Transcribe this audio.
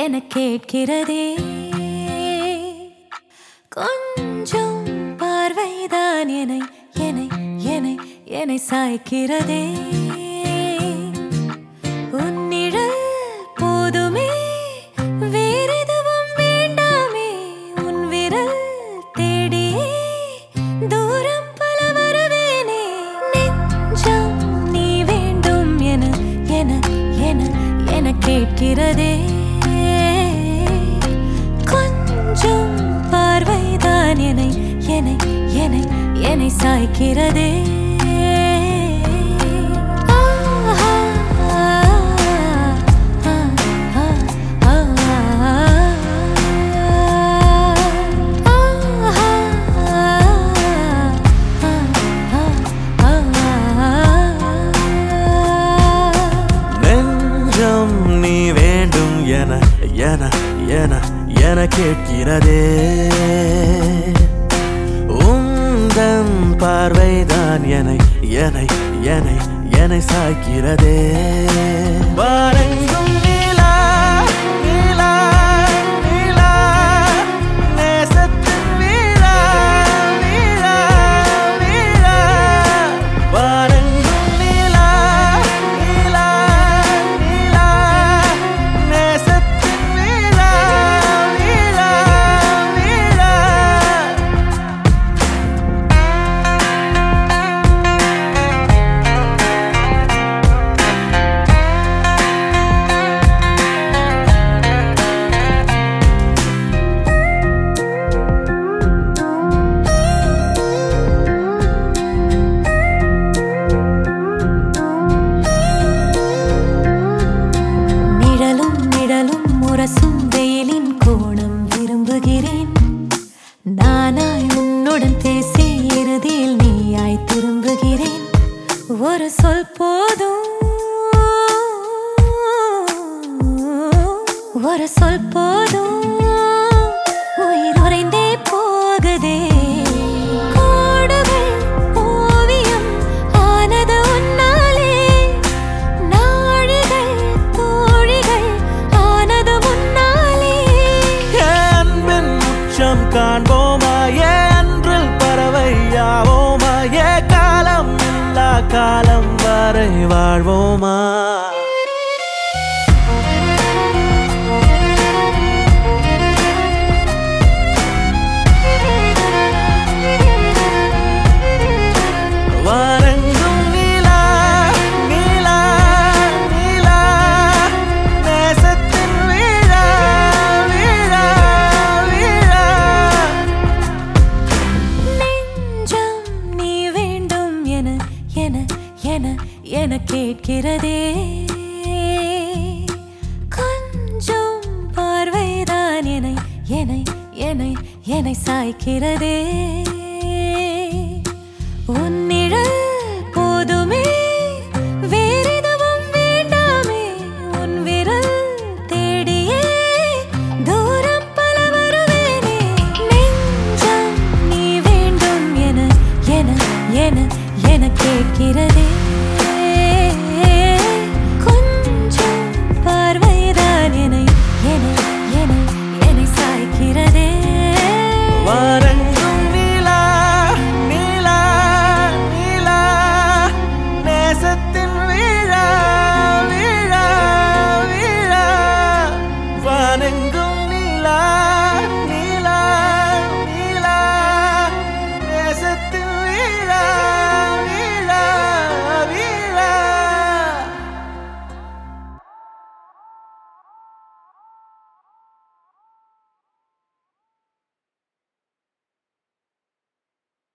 என கேட்கிறதே. கொஞ்சம் பார்வைதான் என்னை என்னை என்னை என்னை சாய்க்கிறதே. உன்னிழல் போதுமே, வேறெதுவும் வேண்டாமே. உன் விரல் தேடியே தூரம் பல வருவேனே. நெஞ்சம் நீ வேண்டும் என என என என கேட்கிறதே. கொஞ்சம் பார்வைதான் என்னை என்னை என்னை என்னை சாய்க்கிறதே. என என என கேட்கிறதே. உந்தன் பார்வைதான் என்னை என்னை என்னை என்னை சாய்க்கிறதே. வாரெங்கும் நீலா நீலா நீலா நேசத்தின் வீழா வீழா வீழா. வாரெங்கும் நீலா நீலா நீலா நேசத்தின் வீழா வீழா வீழா. முரசும் வெயிலின் கோணம் விரும்புகிறேன். நானாய் உன்னுடன் பேசி இறுதியில் நீயாய் திரும்புகிறேன். ஒரு சொல் போதும், ஒரு சொல் போதும், உயிர் உறைந்தே போகுதே. கோடுகள் ஓவியம் ஆனது உன்னாலே. நாழிகள் தோழிகள் ஆனது முன்னாலே. அன்பின் உச்சம் காண்போமா, அன்றில் பறவையாவோமா, காலம் இல்லா காலம் வரை வாழ்வோமா. வாரெங்கும் நீலா நீலா நீலா நேசத்தின் வீழா வீழா வீழா. நெஞ்சம் நீ வேண்டும் என என என என கேட்கிறதே. கொஞ்சம் பார்வைதான் என்னை என்னை என்னை என்னை சாய்க்கிறதே. உன்னிழல் போதுமே, வேறெதுவும் வேண்டாமே. உன் விரல் தேடியே தூரம் பல வருவேனே. நெஞ்சம் நீ வேண்டும் என என என என கேட்கிறதே.